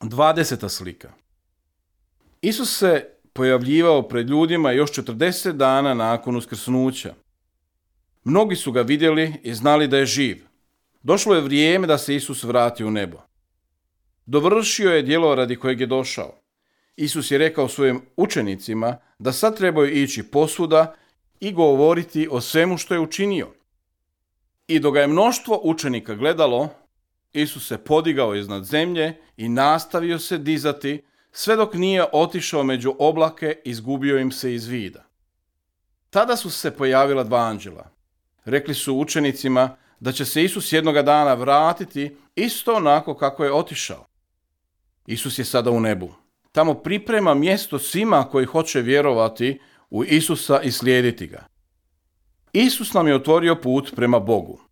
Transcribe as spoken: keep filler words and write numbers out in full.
dvadeseta slika. Isus se pojavljivao pred ljudima još četrdeset dana nakon uskrsnuća. Mnogi su ga vidjeli i znali da je živ. Došlo je vrijeme da se Isus vrati u nebo. Dovršio je djelo radi kojeg je došao. Isus je rekao svojim učenicima da sad trebaju ići posvuda i govoriti o svemu što je učinio. I dok ga je mnoštvo učenika gledalo, Isus se podigao iznad zemlje i nastavio se dizati sve dok nije otišao među oblake i izgubio im se iz vida. Tada su se pojavila dva anđela. Rekli su učenicima da će se Isus jednoga dana vratiti isto onako kako je otišao. Isus je sada u nebu. Tamo priprema mjesto svima koji hoće vjerovati u Isusa i slijediti ga. Isus nam je otvorio put prema Bogu.